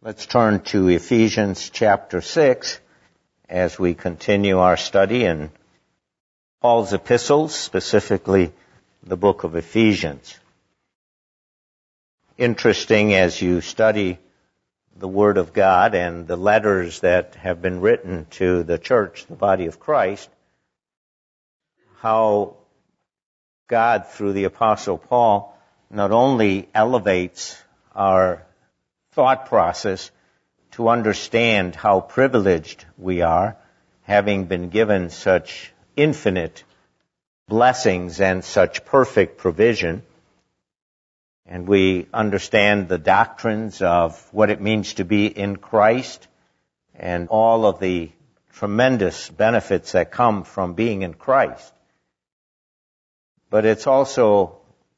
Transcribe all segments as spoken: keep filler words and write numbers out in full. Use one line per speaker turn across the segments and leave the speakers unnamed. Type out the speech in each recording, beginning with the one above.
Let's turn to Ephesians chapter six as we continue our study in Paul's epistles, specifically the book of Ephesians. Interesting as you study the Word of God and the letters that have been written to the church, the body of Christ, how God, through the Apostle Paul, not only elevates our thought process to understand how privileged we are, having been given such infinite blessings and such perfect provision, and we understand the doctrines of what it means to be in Christ and all of the tremendous benefits that come from being in Christ. But it's also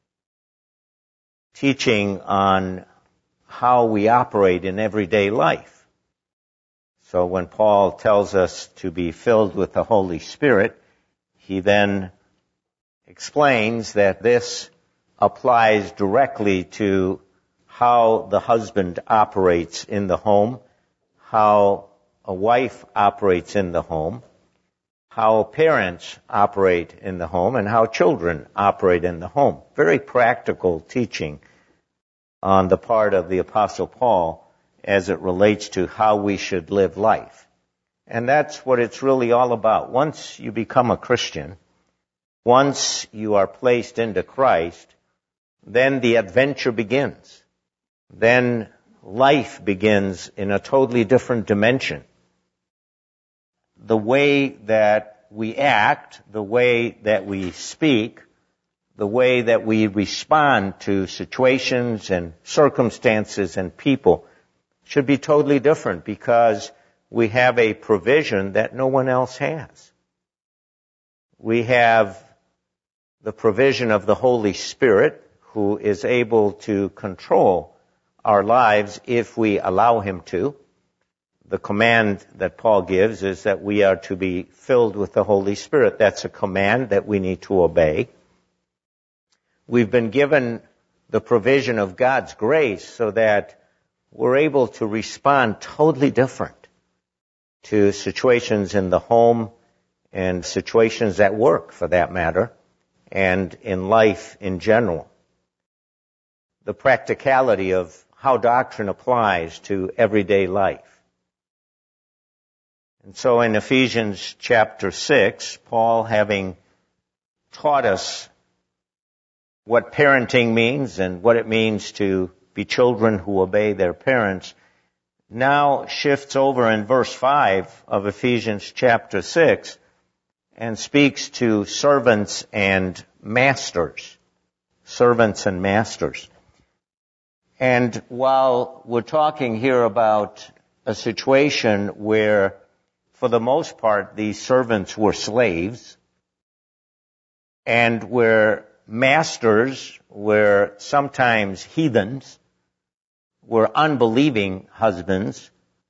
teaching on how we operate in everyday life. So when Paul tells us to be filled with the Holy Spirit, he then explains that this applies directly to how the husband operates in the home, how a wife operates in the home, how parents operate in the home, and how children operate in the home. Very practical teaching on the part of the Apostle Paul as it relates to how we should live life. And that's what it's really all about. Once you become a Christian, once you are placed into Christ, then the adventure begins. Then life begins in a totally different dimension. The way that we act, the way that we speak, the way that we respond to situations and circumstances and people should be totally different because we have a provision that no one else has. We have the provision of the Holy Spirit, who is able to control our lives if we allow him to. The command that Paul gives is that we are to be filled with the Holy Spirit. That's a command that we need to obey. We've been given the provision of God's grace so that we're able to respond totally different to situations in the home and situations at work, for that matter, and in life in general. The practicality of how doctrine applies to everyday life. And so in Ephesians chapter six, Paul, having taught us what parenting means and what it means to be children who obey their parents, now shifts over in verse five of Ephesians chapter six and speaks to servants and masters. Servants and masters. And while we're talking here about a situation where, for the most part, these servants were slaves, and where masters were sometimes heathens, were unbelieving husbands,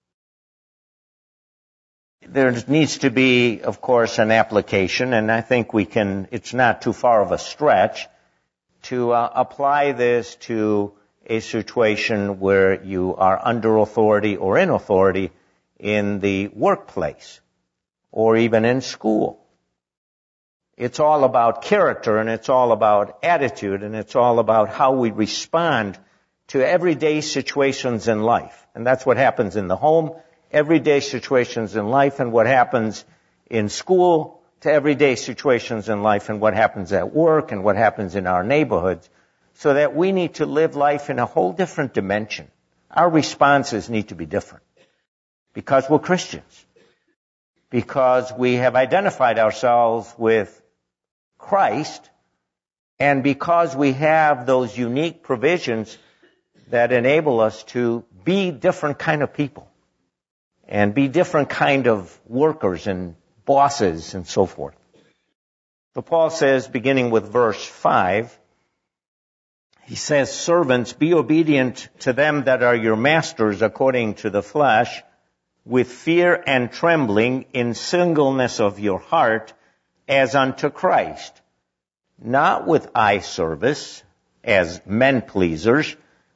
there needs to be, of course, an application, and I think we can, it's not too far of a stretch, to uh, apply this to a situation where you are under authority or in authority in the workplace or even in school. It's all about character, and it's all about attitude, and it's all about how we respond to everyday situations in life. And that's what happens in the home, everyday situations in life, and what happens in school to everyday situations in life, and what happens at work, and what happens in our neighborhoods, so that we need to live life in a whole different dimension. Our responses need to be different because we're Christians, because we have identified ourselves with Christ, and because we have those unique provisions that enable us to be different kind of people and be different kind of workers and bosses and so forth. So Paul says, beginning with verse five, he says, "Servants, be obedient to them that are your masters according to the flesh, with fear and trembling in singleness of your heart, as unto Christ, not with eye service, as men pleasers,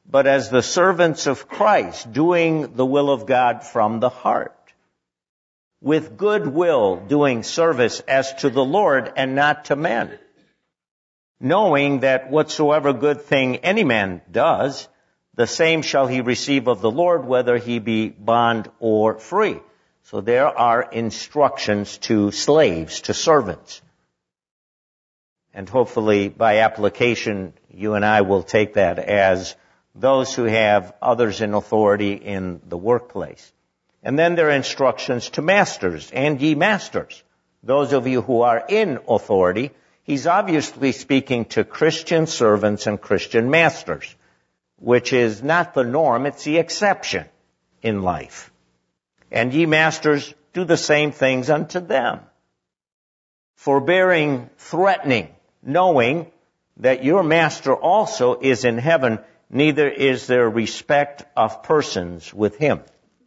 but as the servants of Christ, doing the will of God from the heart, with good will doing service as to the Lord and not to men, knowing that whatsoever good thing any man does, the same shall he receive of the Lord, whether he be bond or free. So there are instructions to slaves, to servants. And hopefully by application, you and I will take that as those who have others in authority in the workplace. And then there are instructions to masters, and ye masters, those of you who are in authority. He's obviously speaking to Christian servants and Christian masters, which is not the norm, it's the exception in life. And ye masters, do the same things unto them, forbearing, threatening, knowing that your master also is in heaven, neither is there respect of persons with him.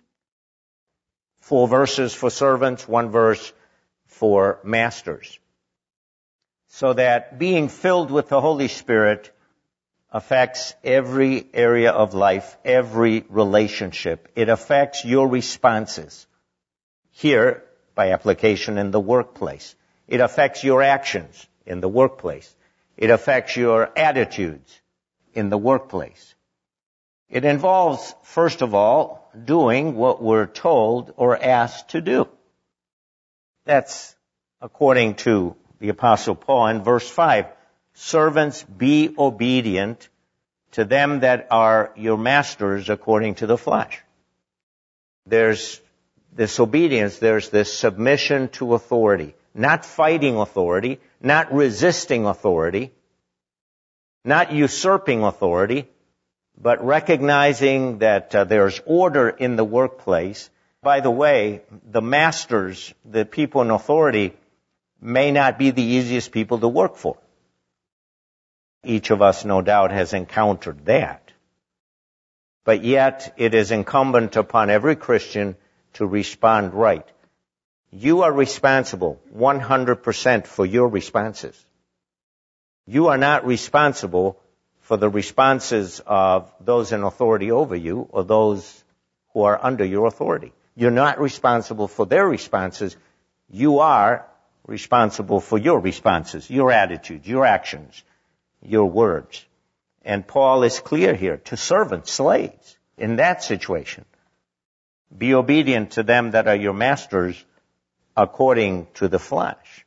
Four verses for servants, one verse for masters. So that being filled with the Holy Spirit affects every area of life, every relationship. It affects your responses. Here, by application in the workplace. It affects your actions in the workplace. It affects your attitudes in the workplace. It involves, first of all, doing what we're told or asked to do. That's according to the Apostle Paul in verse five. Servants, be obedient to them that are your masters according to the flesh. There's this obedience, there's this submission to authority, not fighting authority, not resisting authority, not usurping authority, but recognizing that uh, there's order in the workplace. By the way, the masters, the people in authority, may not be the easiest people to work for. Each of us, no doubt, has encountered that. But yet, it is incumbent upon every Christian to respond right. You are responsible one hundred percent for your responses. You are not responsible for the responses of those in authority over you or those who are under your authority. You're not responsible for their responses. You are responsible for your responses, your attitudes, your actions, your words. And Paul is clear here to servants, slaves, in that situation. Be obedient to them that are your masters according to the flesh.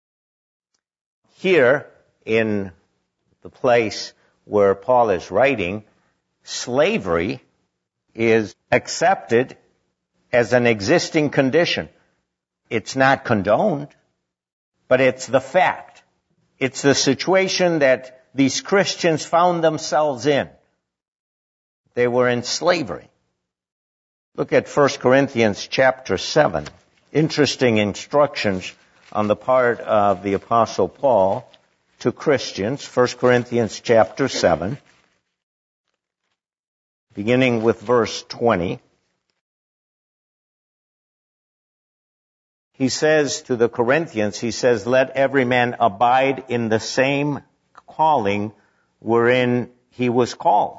Here, in the place where Paul is writing, slavery is accepted as an existing condition. It's not condoned, but it's the fact. It's the situation that these Christians found themselves in. They were in slavery. Look at First Corinthians chapter seven. Interesting instructions on the part of the Apostle Paul to Christians. First Corinthians chapter seven, beginning with verse twenty. He says to the Corinthians, he says, let every man abide in the same calling wherein he was called.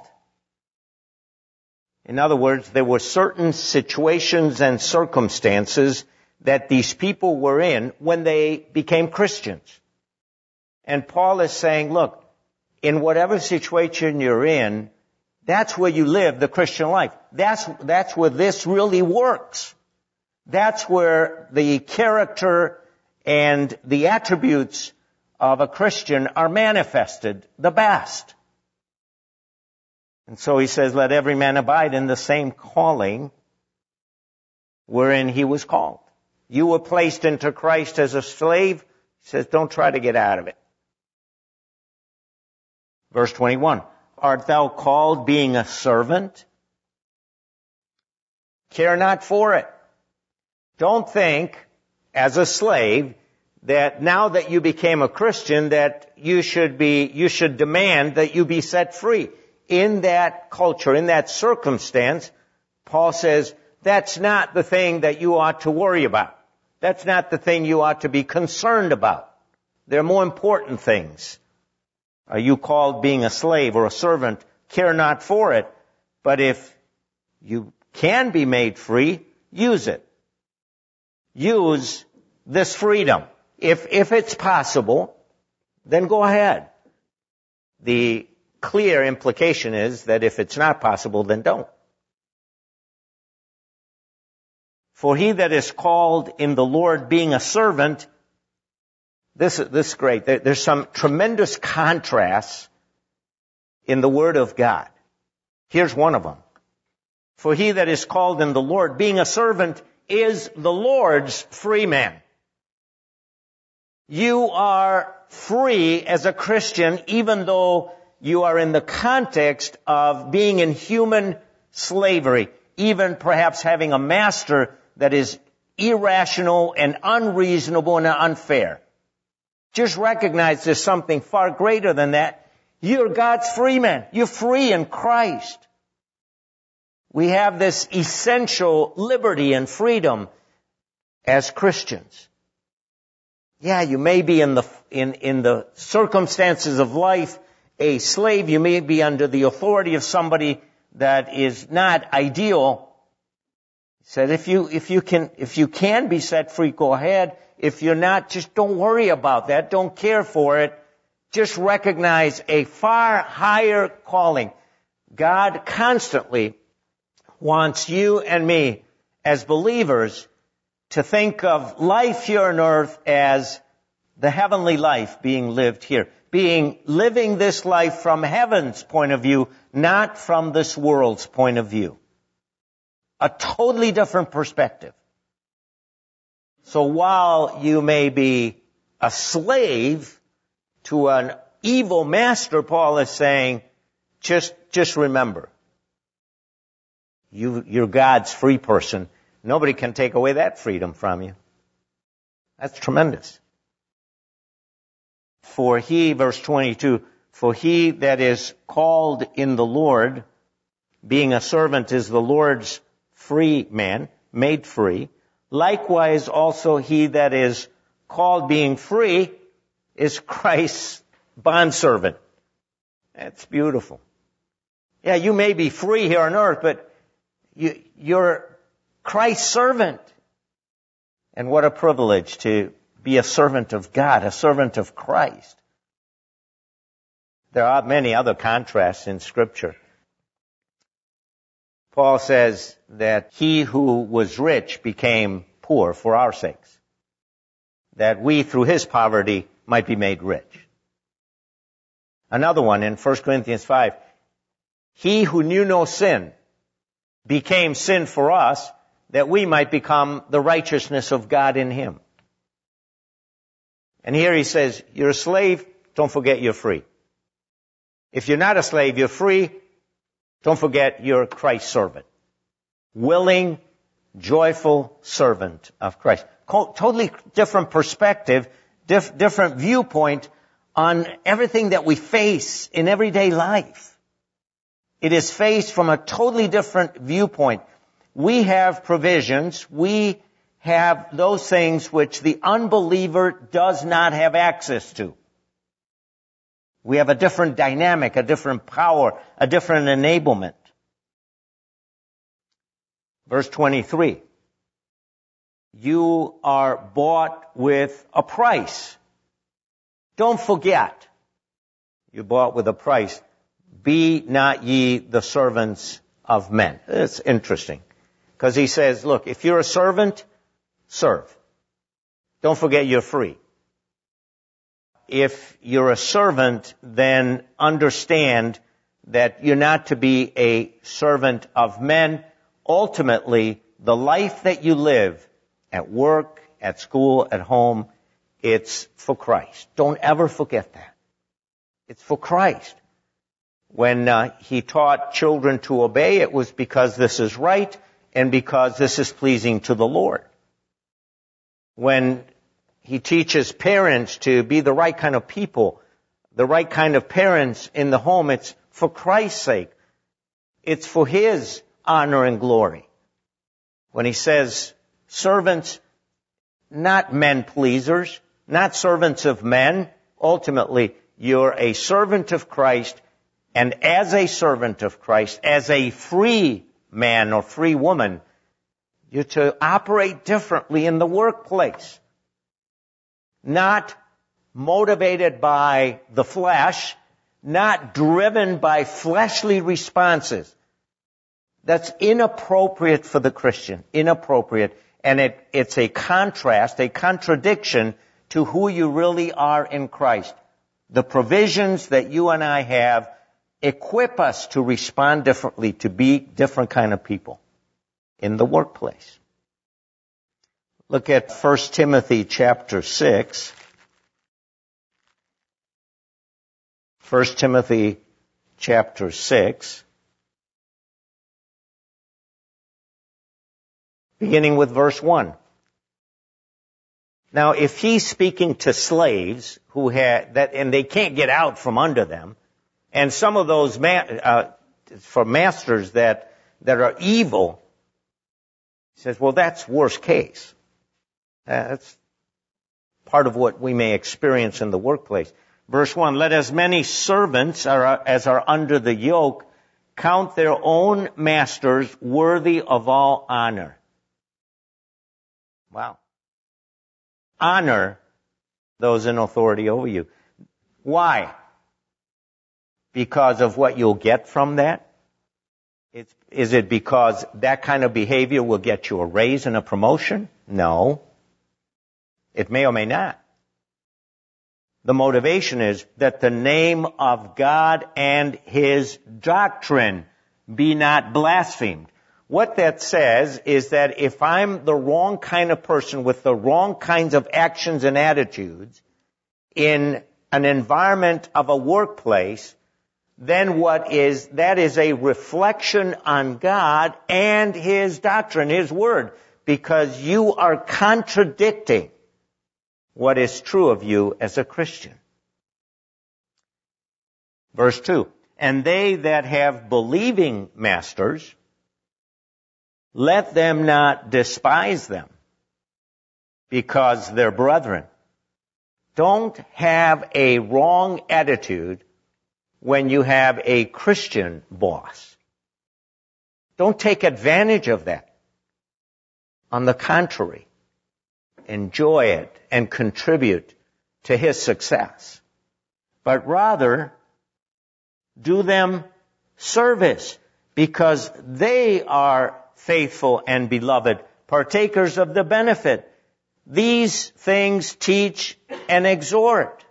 In other words, there were certain situations and circumstances that these people were in when they became Christians. And Paul is saying, look, in whatever situation you're in, that's where you live the Christian life. That's, that's where this really works. That's where the character and the attributes of a Christian are manifested the best. And so he says, let every man abide in the same calling wherein he was called. You were placed into Christ as a slave. He says, don't try to get out of it. Verse twenty-one, art thou called being a servant? Care not for it. Don't think, as a slave, that now that you became a Christian, that you should be, you should demand that you be set free. In that culture, in that circumstance, Paul says, that's not the thing that you ought to worry about. That's not the thing you ought to be concerned about. There are more important things. Are you called being a slave or a servant care not for it. But if you can be made free, use it. Use this freedom. If, if it's possible, then go ahead. The clear implication is that if it's not possible, then don't. For he that is called in the Lord being a servant, this, this is great. There, there's some tremendous contrasts in the Word of God. Here's one of them. For he that is called in the Lord being a servant is the Lord's free man. You are free as a Christian, even though you are in the context of being in human slavery, even perhaps having a master that is irrational and unreasonable and unfair. Just recognize there's something far greater than that. You're God's free man. You're free in Christ. We have this essential liberty and freedom as Christians. Yeah, you may be in the, in, in the circumstances of life a slave. You may be under the authority of somebody that is not ideal. He said, if you, if you can, if you can be set free, go ahead. If you're not, just don't worry about that. Don't care for it. Just recognize a far higher calling. God constantly wants you and me as believers to think of life here on earth as the heavenly life being lived here. Being, living this life from heaven's point of view, not from this world's point of view. A totally different perspective. So while you may be a slave to an evil master, Paul is saying, just, just remember, you, you're God's free person. Nobody can take away that freedom from you. That's tremendous. For he, verse twenty-two, for he that is called in the Lord, being a servant, is the Lord's free man, made free. Likewise also he that is called being free is Christ's bondservant. That's beautiful. Yeah, you may be free here on earth, but you, you're Christ's servant. And what a privilege to be a servant of God, a servant of Christ. There are many other contrasts in Scripture. Paul says that he who was rich became poor for our sakes, that we through his poverty might be made rich. Another one in First Corinthians five, he who knew no sin became sin for us, that we might become the righteousness of God in him. And here he says, you're a slave, don't forget you're free. If you're not a slave, you're free, don't forget you're Christ's servant. Willing, joyful servant of Christ. Totally different perspective, diff- different viewpoint on everything that we face in everyday life. It is faced from a totally different viewpoint. We have provisions, we have those things which the unbeliever does not have access to. We have a different dynamic, a different power, a different enablement. Verse twenty-three. You are bought with a price. Don't forget. You're bought with a price. Be not ye the servants of men. It's interesting. Because he says, look, if you're a servant, serve. Don't forget you're free. If you're a servant, then understand that you're not to be a servant of men. Ultimately, the life that you live at work, at school, at home, it's for Christ. Don't ever forget that. It's for Christ. When uh, he taught children to obey, it was because this is right and because this is pleasing to the Lord. When he teaches parents to be the right kind of people, the right kind of parents in the home, it's for Christ's sake. It's for his honor and glory. When he says, servants, not men pleasers, not servants of men. Ultimately, you're a servant of Christ. And as a servant of Christ, as a free man or free woman, you're to operate differently in the workplace. Not motivated by the flesh, not driven by fleshly responses. That's inappropriate for the Christian. Inappropriate. And it, it's a contrast, a contradiction to who you really are in Christ. The provisions that you and I have equip us to respond differently, to be different kind of people in the workplace. Look at First Timothy chapter six. First Timothy chapter six. Beginning with verse one. Now, if he's speaking to slaves who had that, and they can't get out from under them, and some of those ma- uh, for masters that that are evil, he says, well, that's worst case. Uh, that's part of what we may experience in the workplace. Verse one, let as many servants are, as are under the yoke count their own masters worthy of all honor. Wow. Honor those in authority over you. Why? Because of what you'll get from that? It's, is it because that kind of behavior will get you a raise and a promotion? No. It may or may not. The motivation is that the name of God and His doctrine be not blasphemed. What that says is that if I'm the wrong kind of person with the wrong kinds of actions and attitudes in an environment of a workplace, then what is, that is a reflection on God and His doctrine, His Word, because you are contradicting what is true of you as a Christian. Verse two, and they that have believing masters, let them not despise them, because they're brethren. Don't have a wrong attitude when you have a Christian boss. Don't take advantage of that. On the contrary, enjoy it and contribute to his success. But rather, do them service, because they are faithful and beloved, partakers of the benefit. These things teach and exhort.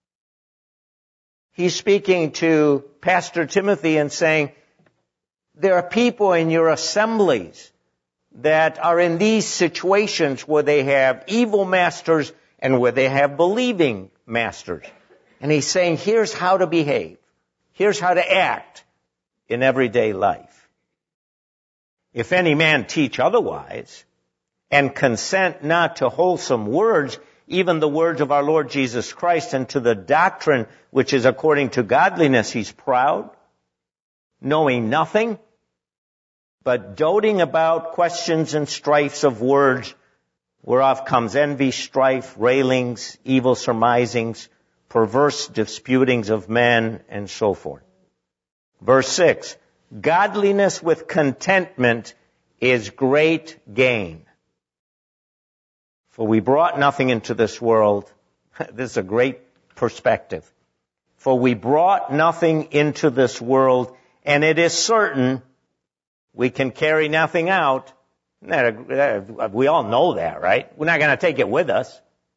He's speaking to Pastor Timothy and saying, there are people in your assemblies that are in these situations where they have evil masters and where they have believing masters. And he's saying, here's how to behave. Here's how to act in everyday life. If any man teach otherwise, and consent not to wholesome words, even the words of our Lord Jesus Christ, and to the doctrine which is according to godliness, he's proud, knowing nothing, but doting about questions and strifes of words, whereof comes envy, strife, railings, evil surmisings, perverse disputings of men, and so forth. Verse six, godliness with contentment is great gain. For we brought nothing into this world. This is a great perspective. For we brought nothing into this world, and it is certain we can carry nothing out. We all know that, right? We're not going to take it with us.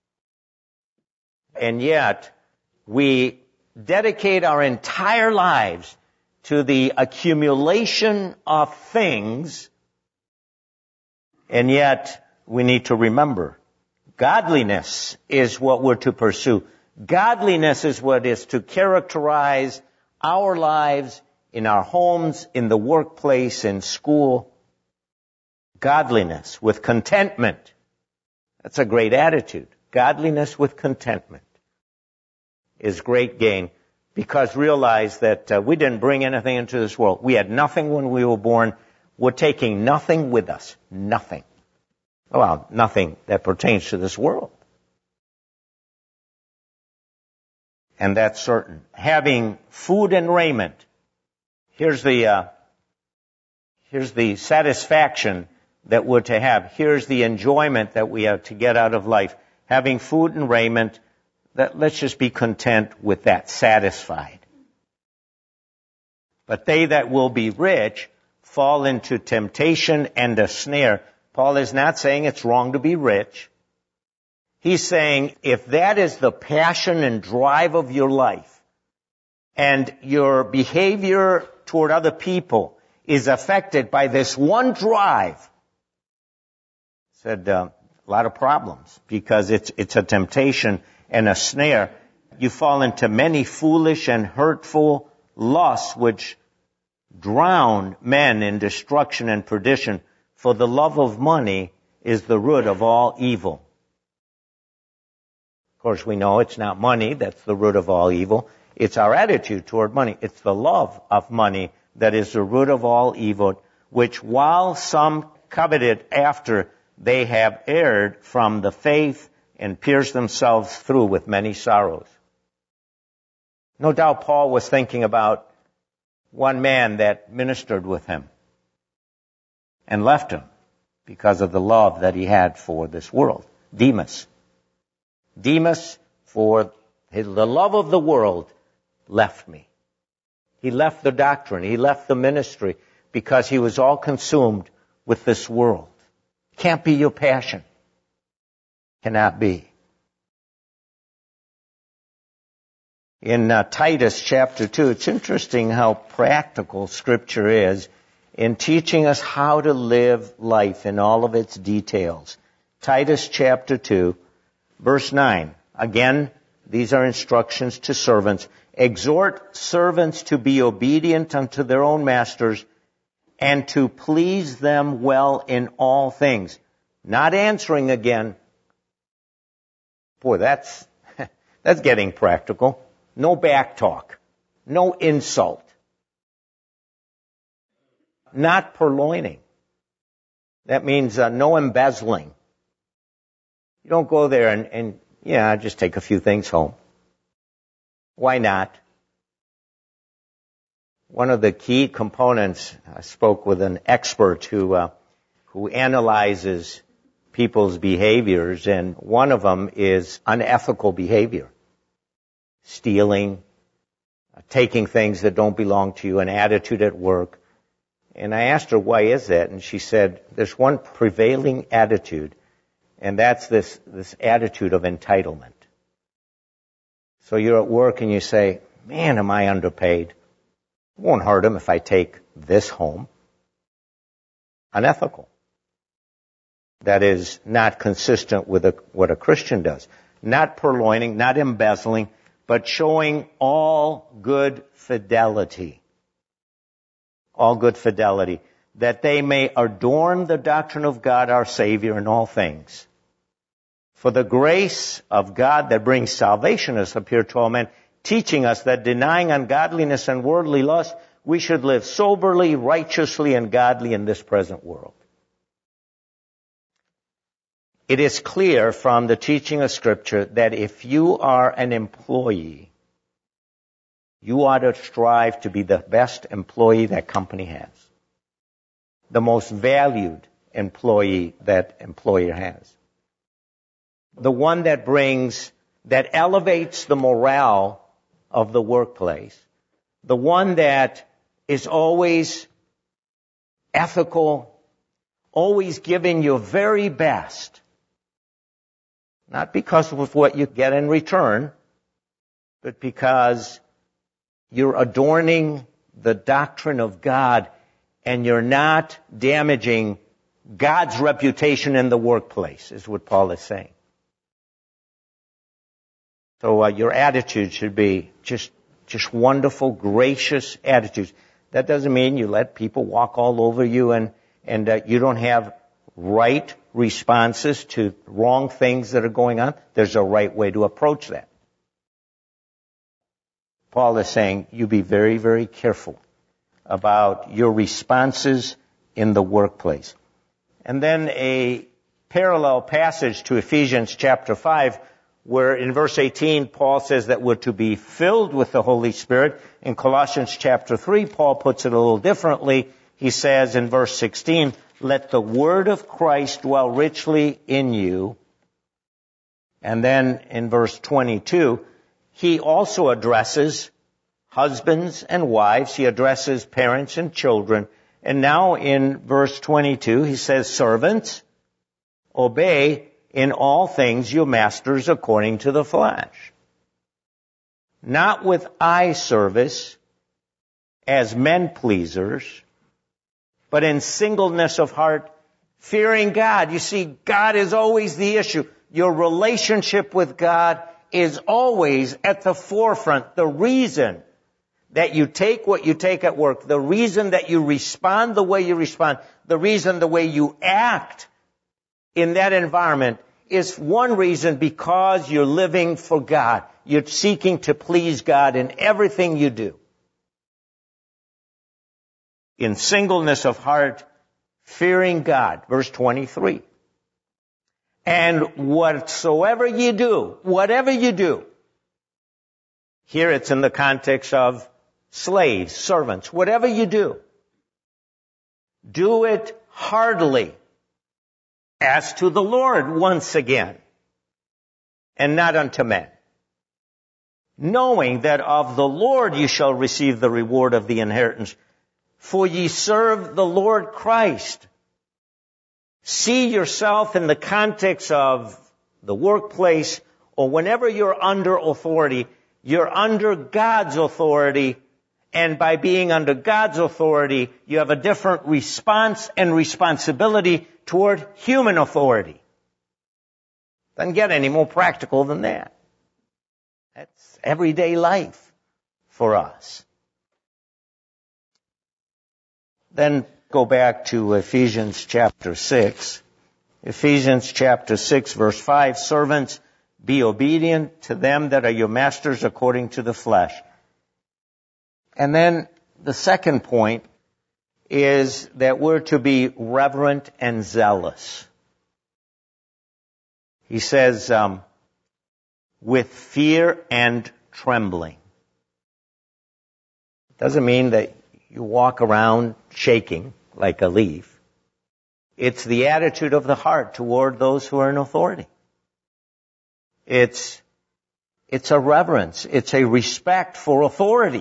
And yet, we dedicate our entire lives to the accumulation of things, and yet we need to remember, godliness is what we're to pursue. Godliness is what is to characterize our lives in our homes, in the workplace, in school. Godliness with contentment. That's a great attitude. Godliness with contentment is great gain, because realize that uh, we didn't bring anything into this world. We had nothing when we were born. We're taking nothing with us. Nothing. Well, nothing that pertains to this world. And that's certain. Having food and raiment, Here's the, uh, here's the satisfaction that we're to have. Here's the enjoyment that we have to get out of life. Having food and raiment, that let's just be content with that, satisfied. But they that will be rich fall into temptation and a snare. Paul is not saying it's wrong to be rich. He's saying if that is the passion and drive of your life, and your behavior toward other people is affected by this one drive, said uh, a lot of problems, because it's it's a temptation and a snare. You fall into many foolish and hurtful lusts which drown men in destruction and perdition, for the love of money is the root of all evil. Of course, we know it's not money that's the root of all evil. It's our attitude toward money. It's the love of money that is the root of all evil, which while some coveted after, they have erred from the faith and pierced themselves through with many sorrows. No doubt Paul was thinking about one man that ministered with him and left him because of the love that he had for this world. Demas. Demas, for his, the love of the world, left me. He left the doctrine. He left the ministry because he was all consumed with this world. Can't be your passion. Cannot be. In uh, Titus chapter two, it's interesting how practical Scripture is in teaching us how to live life in all of its details. Titus chapter two, verse nine. Again, these are instructions to servants. Exhort servants to be obedient unto their own masters and to please them well in all things. Not answering again. Boy, that's, that's getting practical. No back talk. No insult. Not purloining. That means uh, no embezzling. You don't go there and, and, yeah, just take a few things home. Why not? One of the key components, I spoke with an expert who, uh, who analyzes people's behaviors, and one of them is unethical behavior. Stealing, uh, taking things that don't belong to you, an attitude at work. And I asked her, why is that? And she said, there's one prevailing attitude, and that's this, this attitude of entitlement. So you're at work and you say, man, am I underpaid? It won't hurt him if I take this home. Unethical. That is not consistent with a, what a Christian does. Not purloining, not embezzling, but showing all good fidelity. All good fidelity. That they may adorn the doctrine of God our Savior in all things. For the grace of God that brings salvation has appeared to all men, teaching us that denying ungodliness and worldly lust, we should live soberly, righteously, and godly in this present world. It is clear from the teaching of Scripture that if you are an employee, you ought to strive to be the best employee that company has. The most valued employee that employer has. The one that brings, that elevates the morale of the workplace. The one that is always ethical, always giving your very best. Not because of what you get in return, but because you're adorning the doctrine of God and you're not damaging God's reputation in the workplace, is what Paul is saying. So uh, your attitude should be just just wonderful, gracious attitudes. That doesn't mean you let people walk all over you and, and uh, you don't have right responses to wrong things that are going on. There's a right way to approach that. Paul is saying you be very, very careful about your responses in the workplace. And then a parallel passage to Ephesians chapter five, where in verse eighteen, Paul says that we're to be filled with the Holy Spirit. In Colossians chapter three, Paul puts it a little differently. He says in verse sixteen, let the word of Christ dwell richly in you. And then in verse twenty-two, he also addresses husbands and wives. He addresses parents and children. And now in verse twenty-two, he says, servants, obey in all things your masters according to the flesh, not with eye service as men pleasers, but in singleness of heart, fearing God. You see, God is always the issue. Your relationship with God is always at the forefront. The reason that you take what you take at work, the reason that you respond the way you respond, the reason the way you act in that environment is one reason, because you're living for God. You're seeking to please God in everything you do. In singleness of heart, fearing God. Verse twenty-three. And whatsoever you do, whatever you do, here it's in the context of slaves, servants, whatever you do, do it heartily as to the Lord once again, and not unto men, knowing that of the Lord you shall receive the reward of the inheritance. For ye serve the Lord Christ. See yourself in the context of the workplace, or whenever you're under authority, you're under God's authority, and by being under God's authority, you have a different response and responsibility toward human authority. Doesn't get any more practical than that. That's everyday life for us. Then go back to Ephesians chapter six. Ephesians chapter six, verse five, servants, be obedient to them that are your masters according to the flesh. And then the second point is that we're to be reverent and zealous. He says, um, with fear and trembling. Doesn't mean that you walk around shaking like a leaf. It's the attitude of the heart toward those who are in authority. It's, it's a reverence. It's a respect for authority.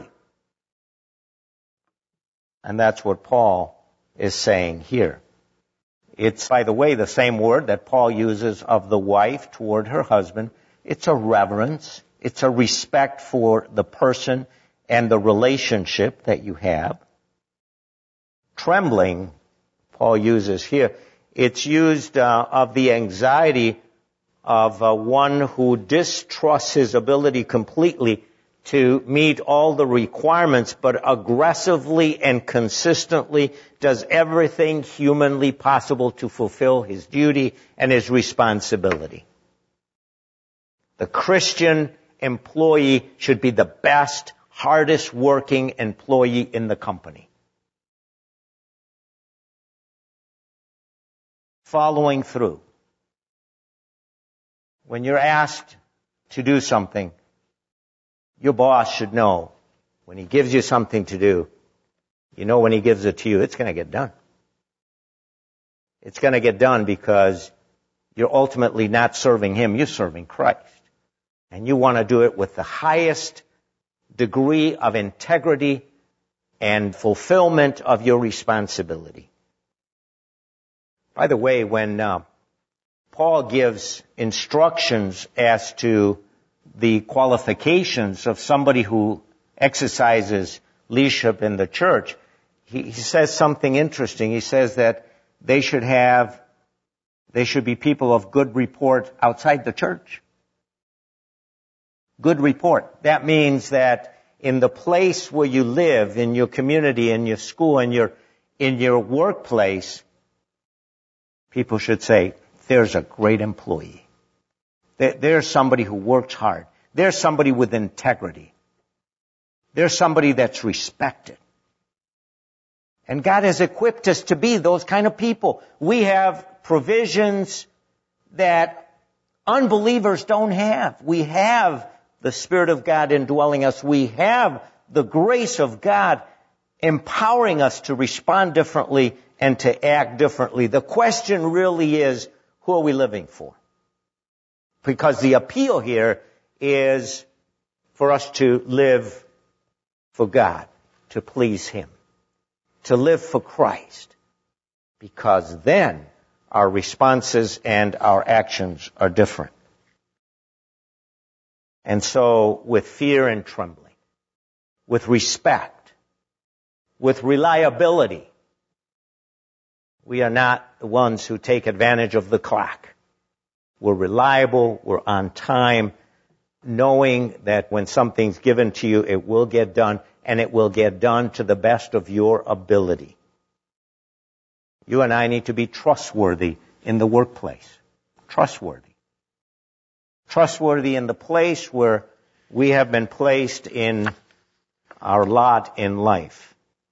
And that's what Paul is saying here. It's, by the way, the same word that Paul uses of the wife toward her husband. It's a reverence. It's a respect for the person and the relationship that you have. Trembling, Paul uses here. It's used uh, of the anxiety of uh, one who distrusts his ability completely to meet all the requirements, but aggressively and consistently does everything humanly possible to fulfill his duty and his responsibility. The Christian employee should be the best, hardest working employee in the company. Following through. When you're asked to do something, your boss should know when he gives you something to do, you know when he gives it to you, it's going to get done. It's going to get done because you're ultimately not serving him, you're serving Christ. And you want to do it with the highest degree of integrity and fulfillment of your responsibility. By the way, when uh, Paul gives instructions as to the qualifications of somebody who exercises leadership in the church, he, he says something interesting. He says that they should have, they should be people of good report outside the church. Good report. That means that in the place where you live, in your community, in your school, in your, in your workplace, people should say, there's a great employee. There's somebody who works hard. There's somebody with integrity. There's somebody that's respected. And God has equipped us to be those kind of people. We have provisions that unbelievers don't have. We have the Spirit of God indwelling us. We have the grace of God empowering us to respond differently and to act differently. The question really is, who are we living for? Because the appeal here is for us to live for God, to please Him, to live for Christ, because then our responses and our actions are different. And so, with fear and trembling, with respect, with reliability, we are not the ones who take advantage of the clock. We're reliable, we're on time, knowing that when something's given to you, it will get done, and it will get done to the best of your ability. You and I need to be trustworthy in the workplace. Trustworthy. Trustworthy in the place where we have been placed in our lot in life.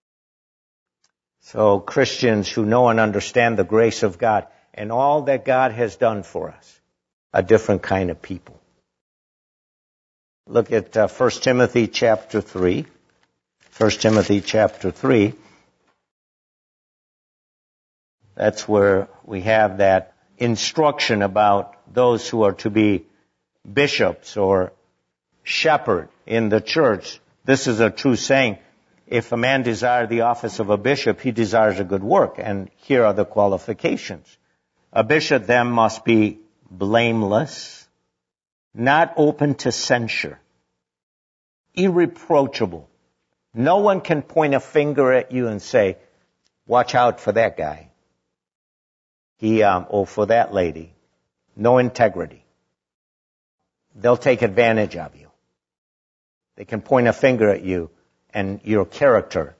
So Christians who know and understand the grace of God and all that God has done for us, a different kind of people. Look at uh, First Timothy chapter three. First Timothy chapter three. That's where we have that instruction about those who are to be bishops or shepherd in the church. This is a true saying. If a man desire the office of a bishop, he desires a good work. And here are the qualifications. A bishop then must be blameless, not open to censure, irreproachable. No one can point a finger at you and say, watch out for that guy. He, um, or for that lady. No integrity. They'll take advantage of you. They can point a finger at you and your character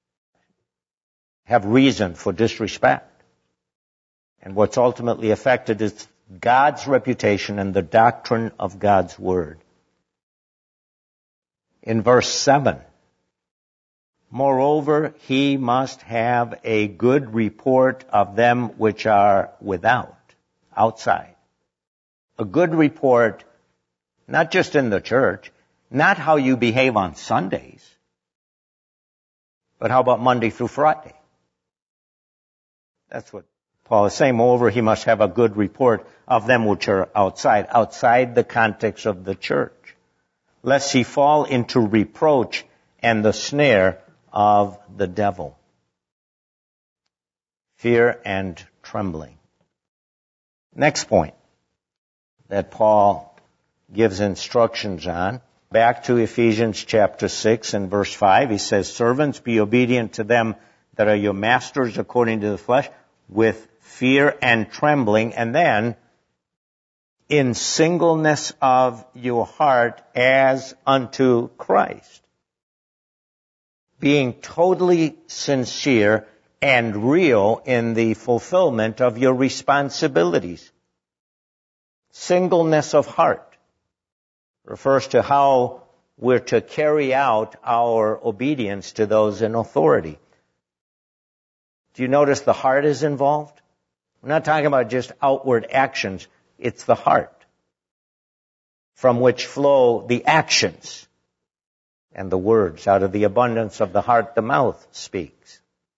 have reason for disrespect. And what's ultimately affected is God's reputation and the doctrine of God's Word. In verse seven, moreover, he must have a good report of them which are without, outside. A good report, not just in the church, not how you behave on Sundays, but how about Monday through Friday? That's what Paul is saying. Moreover, he must have a good report of them which are outside, outside the context of the church, lest he fall into reproach and the snare of the devil. Fear and trembling. Next point that Paul gives instructions on. Back to Ephesians chapter six and verse five, he says, servants, be obedient to them that are your masters according to the flesh, with fear and trembling, and then in singleness of your heart as unto Christ. Being totally sincere and real in the fulfillment of your responsibilities. Singleness of heart refers to how we're to carry out our obedience to those in authority. Do you notice the heart is involved? We're not talking about just outward actions. It's the heart from which flow the actions and the words. Out of the abundance of the heart, the mouth speaks.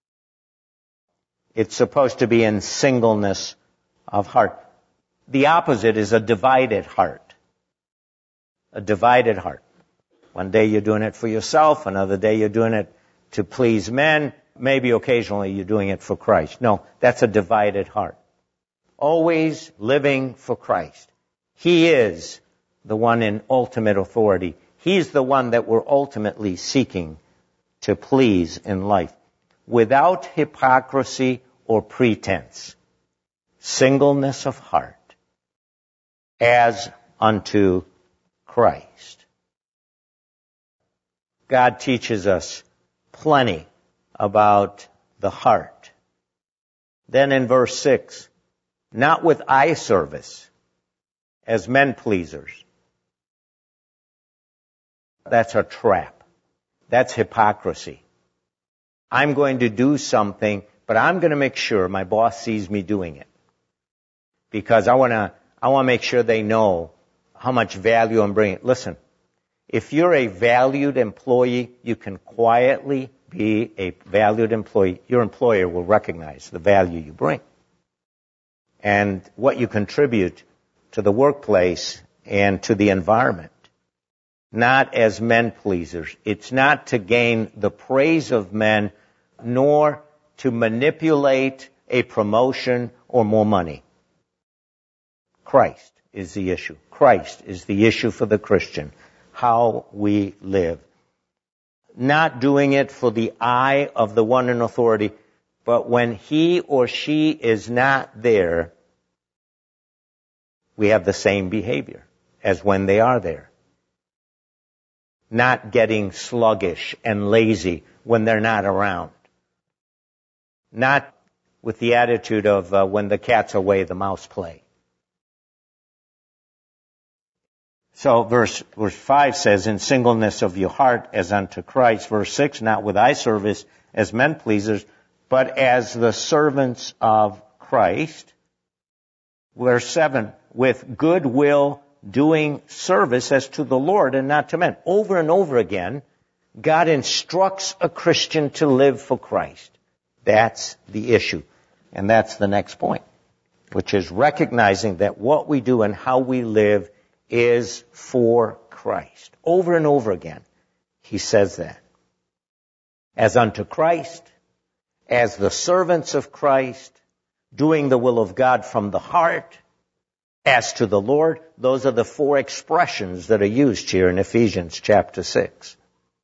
It's supposed to be in singleness of heart. The opposite is a divided heart. A divided heart. One day you're doing it for yourself, another day you're doing it to please men, maybe occasionally you're doing it for Christ. No, that's a divided heart. Always living for Christ. He is the one in ultimate authority. He's the one that we're ultimately seeking to please in life. Without hypocrisy or pretense. Singleness of heart. As unto Christ. God teaches us plenty about the heart. Then in verse six, not with eye service as men pleasers. That's a trap. That's hypocrisy. I'm going to do something, but I'm going to make sure my boss sees me doing it. Because I want to I want to make sure they know how much value I'm bringing. Listen, if you're a valued employee, you can quietly be a valued employee. Your employer will recognize the value you bring and what you contribute to the workplace and to the environment. Not as men pleasers. It's not to gain the praise of men, nor to manipulate a promotion or more money. Christ is the issue. Christ is the issue for the Christian. How we live. Not doing it for the eye of the one in authority, but when he or she is not there, we have the same behavior as when they are there. Not getting sluggish and lazy when they're not around. Not with the attitude of uh, when the cat's away, the mouse play. So verse, verse five says, in singleness of your heart as unto Christ. Verse six, not with eye service as men pleasers, but as the servants of Christ. Verse seven, with good will doing service as to the Lord and not to men. Over and over again, God instructs a Christian to live for Christ. That's the issue. And that's the next point, which is recognizing that what we do and how we live is for Christ. Over and over again, he says that. As unto Christ, as the servants of Christ, doing the will of God from the heart, as to the Lord. Those are the four expressions that are used here in Ephesians chapter six.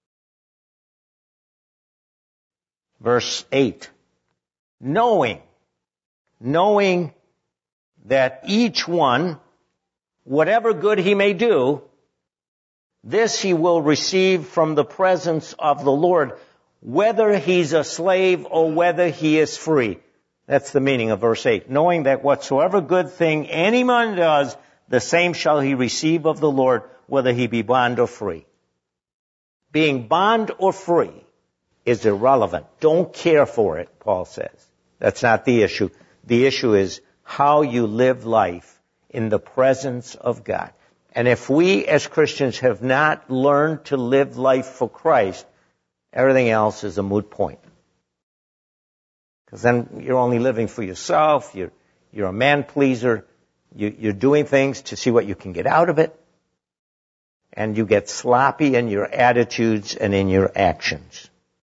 Verse eight. Knowing, knowing that each one, whatever good he may do, this he will receive from the presence of the Lord, whether he's a slave or whether he is free. That's the meaning of verse eight. Knowing that whatsoever good thing any man does, the same shall he receive of the Lord, whether he be bond or free. Being bond or free is irrelevant. Don't care for it, Paul says. That's not the issue. The issue is how you live life in the presence of God. And if we as Christians have not learned to live life for Christ, everything else is a moot point. Because then you're only living for yourself, you're, you're a man pleaser, you, you're doing things to see what you can get out of it, and you get sloppy in your attitudes and in your actions.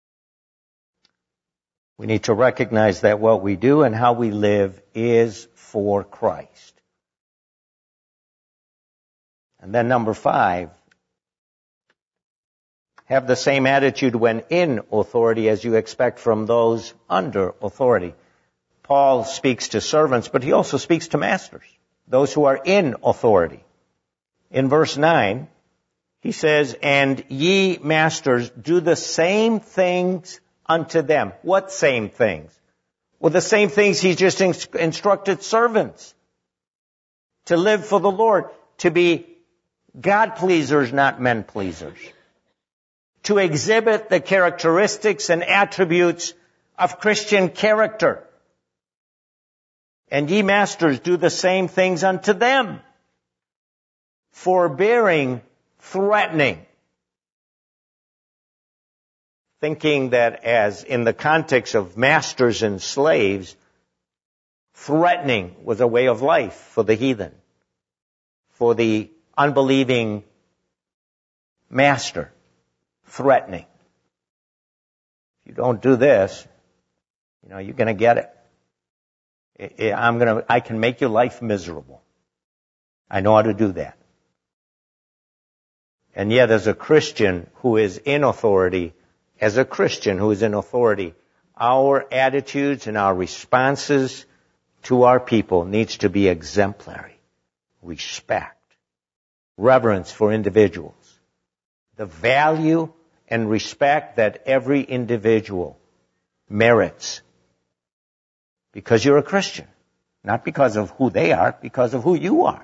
We need to recognize that what we do and how we live is for Christ. And then number five, have the same attitude when in authority as you expect from those under authority. Paul speaks to servants, but he also speaks to masters, those who are in authority. In verse nine, he says, and ye masters, do the same things unto them. What same things? Well, the same things he just instructed servants. To live for the Lord, to be God pleasers, not men pleasers. To exhibit the characteristics and attributes of Christian character. And ye masters, do the same things unto them. Forbearing, threatening. Thinking that as in the context of masters and slaves, threatening was a way of life for the heathen, for the unbelieving master. Threatening. If you don't do this, you know, you're going to get it. I'm going to, I can make your life miserable. I know how to do that. And yet as a Christian who is in authority, as a Christian who is in authority, our attitudes and our responses to our people needs to be exemplary. Respect. Reverence for individuals. The value and respect that every individual merits. Because you're a Christian. Not because of who they are, because of who you are.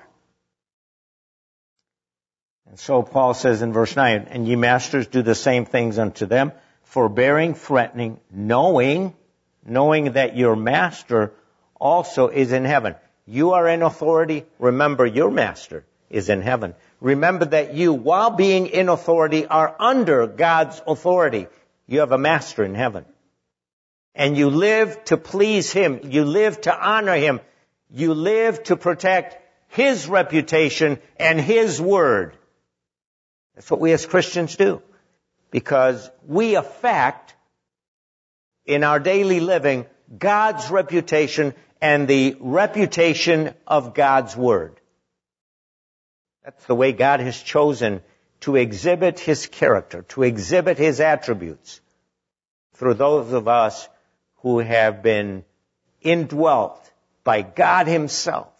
And so Paul says in verse nine, and ye masters do the same things unto them, forbearing, threatening, knowing, knowing that your master also is in heaven. You are in authority. Remember, your master is in heaven. Remember that you, while being in authority, are under God's authority. You have a master in heaven. And you live to please him. You live to honor him. You live to protect his reputation and his word. That's what we as Christians do. Because we affect, in our daily living, God's reputation and the reputation of God's word. That's the way God has chosen to exhibit his character, to exhibit his attributes through those of us who have been indwelt by God himself,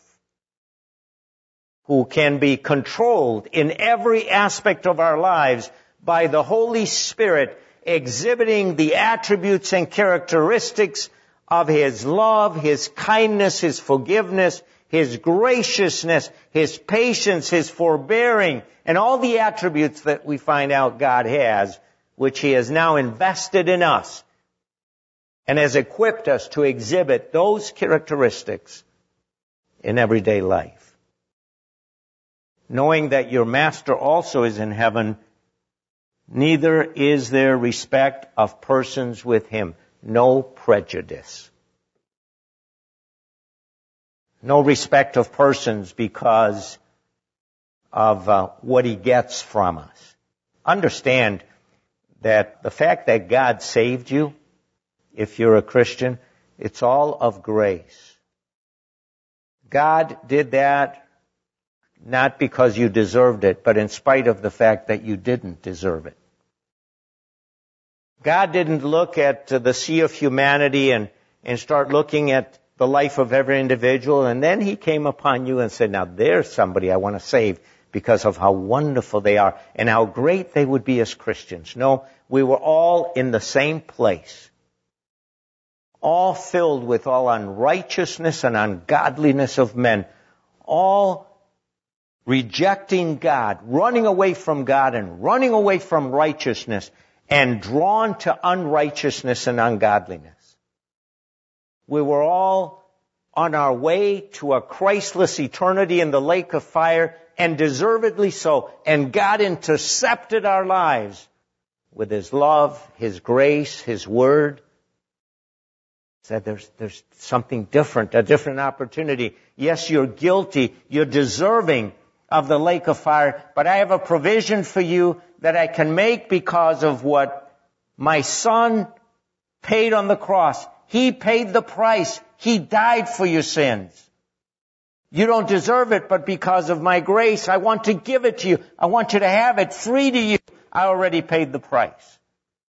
who can be controlled in every aspect of our lives by the Holy Spirit, exhibiting the attributes and characteristics of his love, his kindness, his forgiveness, his graciousness, his patience, his forbearing, and all the attributes that we find out God has, which he has now invested in us and has equipped us to exhibit those characteristics in everyday life. Knowing that your master also is in heaven, neither is there respect of persons with him. No prejudice. No respect of persons because of uh, what he gets from us. Understand that the fact that God saved you, if you're a Christian, it's all of grace. God did that not because you deserved it, but in spite of the fact that you didn't deserve it. God didn't look at uh, the sea of humanity and, and start looking at the life of every individual, and then he came upon you and said, now there's somebody I want to save because of how wonderful they are and how great they would be as Christians. No, we were all in the same place, all filled with all unrighteousness and ungodliness of men, all rejecting God, running away from God and running away from righteousness and drawn to unrighteousness and ungodliness. We were all on our way to a Christless eternity in the lake of fire, and deservedly so. And God intercepted our lives with his love, his grace, his word. Said there's, there's something different, a different opportunity. Yes, you're guilty. You're deserving of the lake of fire, but I have a provision for you that I can make because of what my son paid on the cross. He paid the price. He died for your sins. You don't deserve it, but because of my grace, I want to give it to you. I want you to have it free to you. I already paid the price.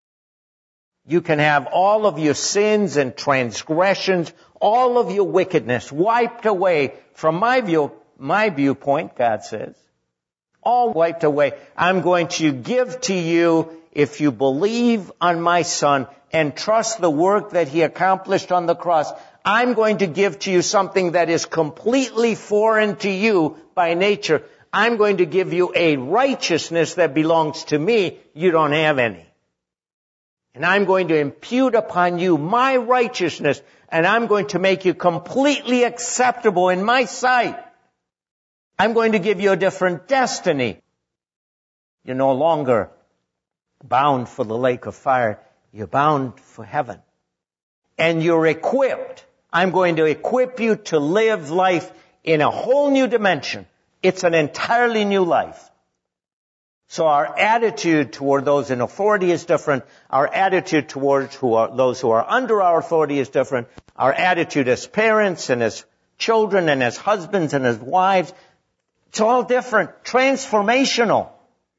You can have all of your sins and transgressions, all of your wickedness wiped away from my view, my viewpoint, God says. All wiped away. I'm going to give to you, if you believe on my son and trust the work that he accomplished on the cross, I'm going to give to you something that is completely foreign to you by nature. I'm going to give you a righteousness that belongs to me. You don't have any. And I'm going to impute upon you my righteousness, and I'm going to make you completely acceptable in my sight. I'm going to give you a different destiny. You're no longer bound for the lake of fire. You're bound for heaven. And you're equipped. I'm going to equip you to live life in a whole new dimension. It's an entirely new life. So our attitude toward those in authority is different. Our attitude towards who are, those who are under our authority is different. Our attitude as parents and as children and as husbands and as wives, it's all different. Transformational.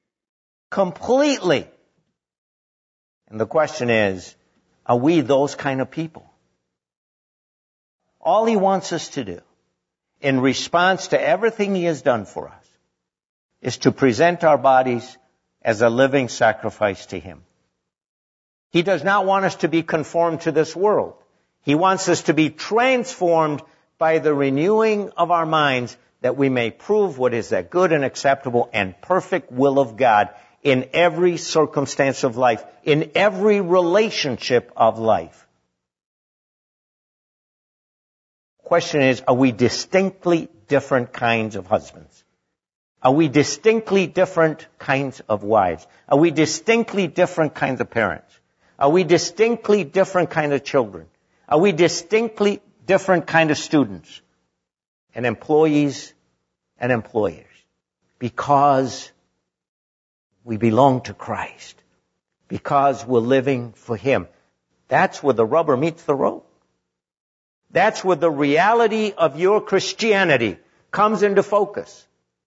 Completely. And the question is, are we those kind of people? All he wants us to do, in response to everything he has done for us, is to present our bodies as a living sacrifice to him. He does not want us to be conformed to this world. He wants us to be transformed by the renewing of our minds, that we may prove what is that good and acceptable and perfect will of God in every circumstance of life, in every relationship of life. question is, are we distinctly different kinds of husbands? Are we distinctly different kinds of wives? Are we distinctly different kinds of parents? Are we distinctly different kind of children? Are we distinctly different kind of students and employees and employers? Because we belong to Christ. Because we're living for Him. That's where the rubber meets the road. That's where the reality of your Christianity comes into focus.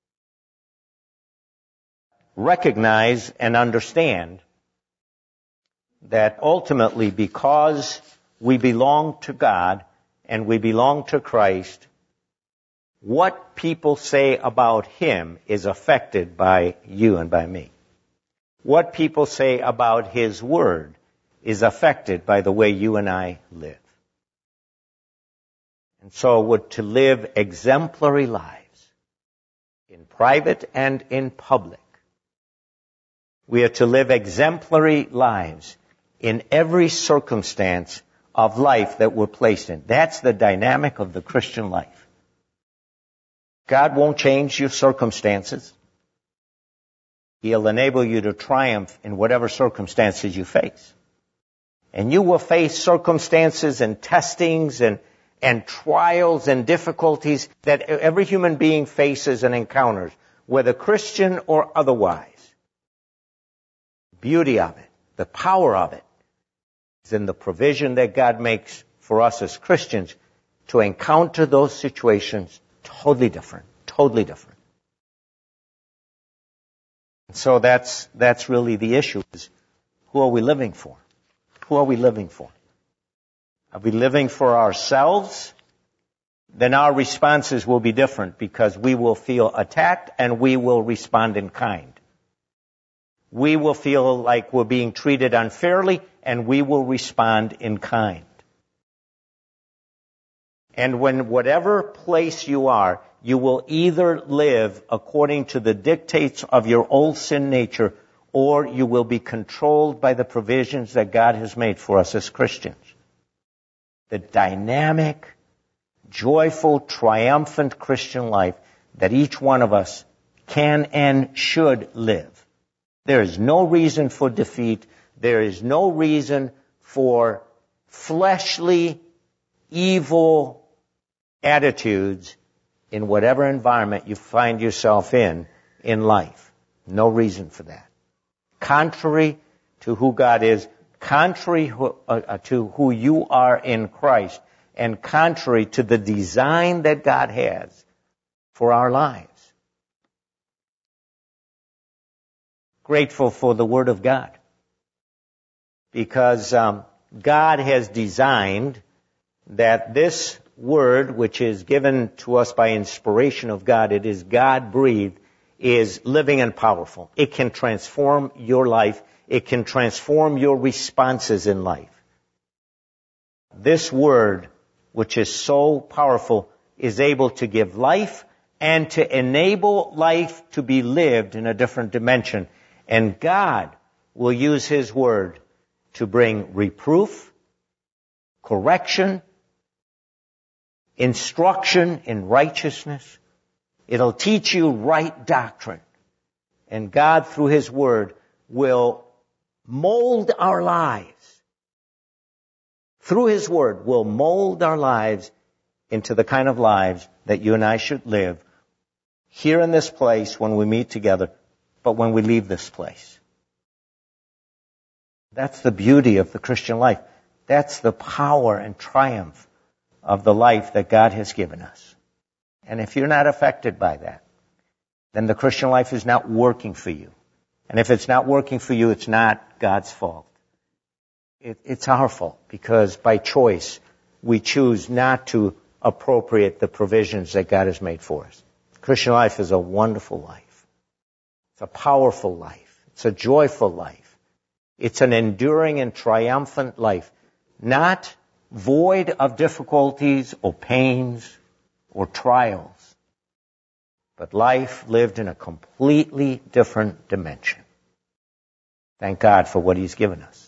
Recognize and understand that ultimately, because we belong to God and we belong to Christ, what people say about Him is affected by you and by me. What people say about His Word is affected by the way you and I live. And so we're to live exemplary lives in private and in public. We are to live exemplary lives in every circumstance of life that we're placed in. That's the dynamic of the Christian life. God won't change your circumstances. He'll enable you to triumph in whatever circumstances you face. And you will face circumstances and testings and, and trials and difficulties that every human being faces and encounters, whether Christian or otherwise. The beauty of it, the power of it, is in the provision that God makes for us as Christians to encounter those situations totally different, totally different. So that's, that's really the issue, is who are we living for? Who are we living for? Are we living for ourselves? Then our responses will be different because we will feel attacked and we will respond in kind. We will feel like we're being treated unfairly and we will respond in kind. And when whatever place you are, you will either live according to the dictates of your old sin nature, or you will be controlled by the provisions that God has made for us as Christians. The dynamic, joyful, triumphant Christian life that each one of us can and should live. There is no reason for defeat. There is no reason for fleshly, evil attitudes in whatever environment you find yourself in, in life. No reason for that. Contrary to who God is, contrary who, uh, to who you are in Christ, and contrary to the design that God has for our lives. Grateful for the Word of God. Because um, God has designed that this Word, which is given to us by inspiration of God, it is God-breathed, is living and powerful. It can transform your life. It can transform your responses in life. This Word, which is so powerful, is able to give life and to enable life to be lived in a different dimension. And God will use His Word to bring reproof, correction, instruction in righteousness. It'll teach you right doctrine. And God, through His Word, will mold our lives. Through His Word, will mold our lives into the kind of lives that you and I should live here in this place when we meet together, but when we leave this place. That's the beauty of the Christian life. That's the power and triumph of the life that God has given us. And if you're not affected by that, then the Christian life is not working for you. And if it's not working for you, it's not God's fault. It, it's our fault, because by choice, we choose not to appropriate the provisions that God has made for us. Christian life is a wonderful life. It's a powerful life. It's a joyful life. It's an enduring and triumphant life, not void of difficulties or pains or trials, but life lived in a completely different dimension. Thank God for what He's given us.